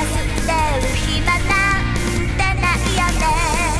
休んでる暇なんてないよね。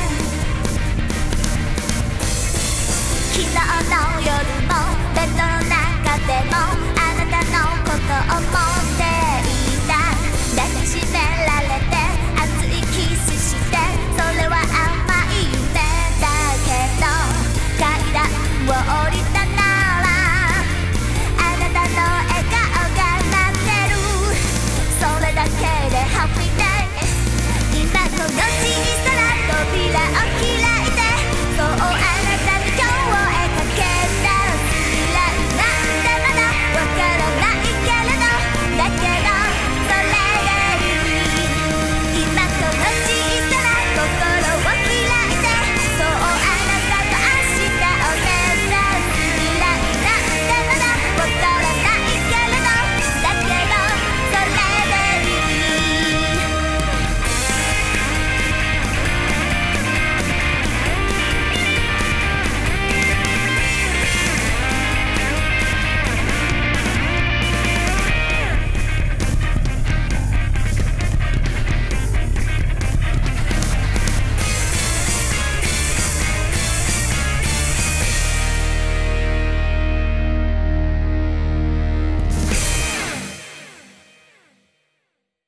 昨日の夜もベッドの中でもあなたのことを思っていた。抱きしめられて熱いキスして、それは甘い夢だけど、階段を降りたならあなたの笑顔が待ってる。それだけでハッピーデイ、今この人生